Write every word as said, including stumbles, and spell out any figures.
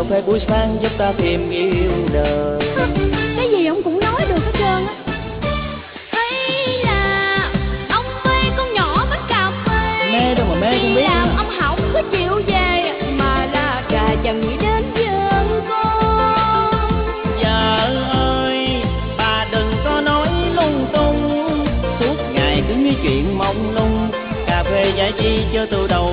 cà phê buổi sáng giúp ta thêm yêu đời. Cái gì ông cũng nói được hết trơn á. Hay là ông mê con nhỏ bán cà phê, Mê đâu mà mê không biết làm nữa. ông không có chịu về mà là cà chẳng nghĩ đến vợ con. Vợ ơi, bà đừng có nói lung tung, suốt ngày cứ nghĩ chuyện mông lung. Cà phê giải trí cho tôi đâu